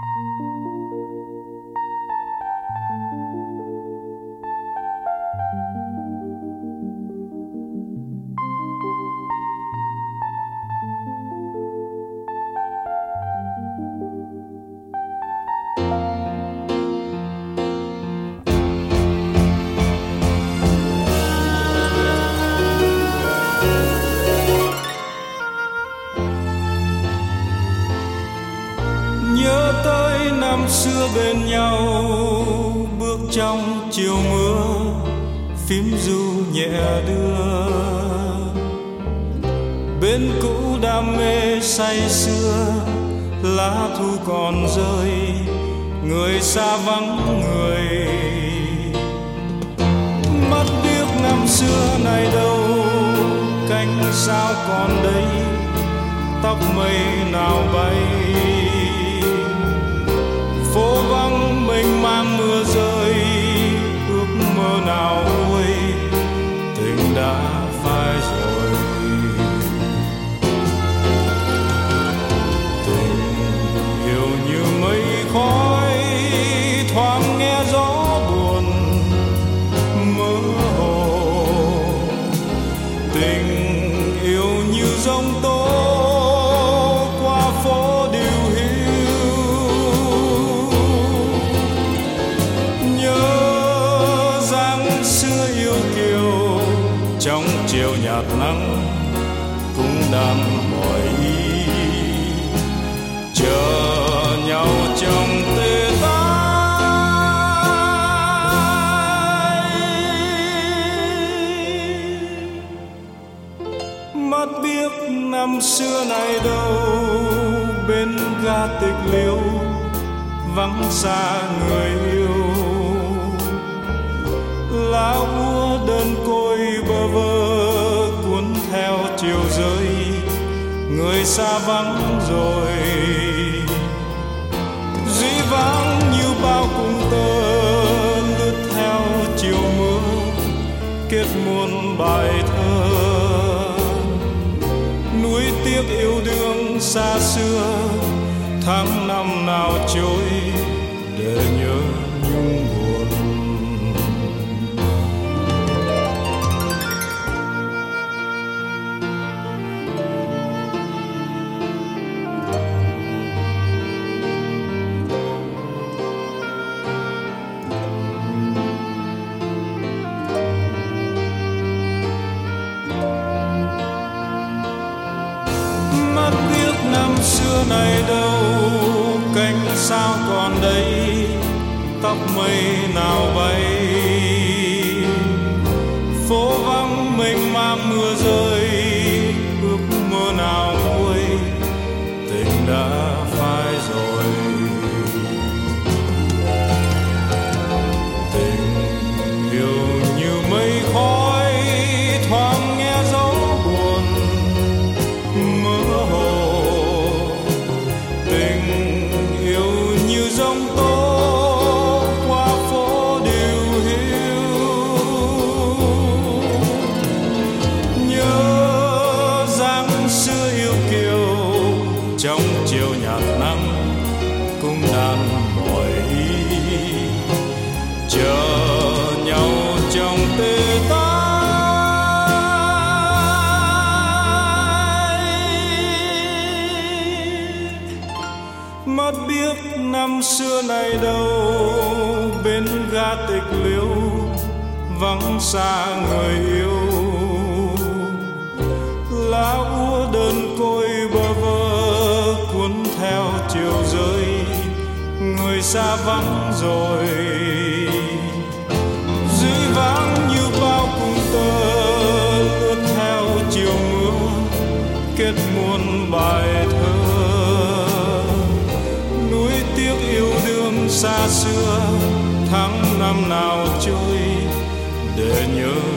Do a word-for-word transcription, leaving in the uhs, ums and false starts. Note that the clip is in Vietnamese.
Nhớ tới năm xưa bên nhau, bước trong chiều mưa, phím ru nhẹ đưa. Bên cũ đam mê say sưa, lá thu còn rơi, người xa vắng người. Mắt biếc năm xưa này đâu, cánh sao còn đây, tóc mây nào bay. Phố vắng mênh mang mưa rơi, ước mơ nào nguôi, tình đã phai rồi. Tình yêu như mây khói, thoáng nghe gió buồn mơ hồ. Tình yêu như giông tố qua phố điều hiu. Nhớ dáng xưa yêu kiều, trong chiều nhạt nắng cũng đan mỏi ý. Chờ nhau trong tê tái, mắt biếc năm xưa này đâu, bên ga tịch liêu vắng xa người yêu. Lá úa đơn côi bơ vơ cuốn theo chiều rơi, người xa vắng rồi. Dĩ vãng như bao cung tơ lướt theo chiều mưa, kết muôn bài thơ. Nuối tiếc yêu đương xa xưa, tháng năm nào trôi để nhớ nhung buồn. Mắt biếc năm xưa này đâu, cánh sao còn đây, tóc mây nào bay. Phố vắng mênh mang mưa rơi, ước mơ nào nguôi, tình đã phai rồi. Tình yêu như mây khói, thoáng nghe gió buồn mơ hồ. Tình yêu như giông tố qua phố điều hiu. Nhớ dáng xưa yêu kiều, trong chiều nhạt nắng cũng đan mỏi ý. Chờ nhau trong tê tái, mắt biếc năm xưa này đâu, bên ga tịch liêu vắng xa người yêu. Lá úa đơn côi bơ vơ cuốn theo chiều rơi, người xa vắng rồi. Dĩ vãng như bao cung tơ lướt theo chiều mưa, kết muôn bài thơ. Nuối tiếc yêu đương xa xưa, tháng năm nào trôi để nhớ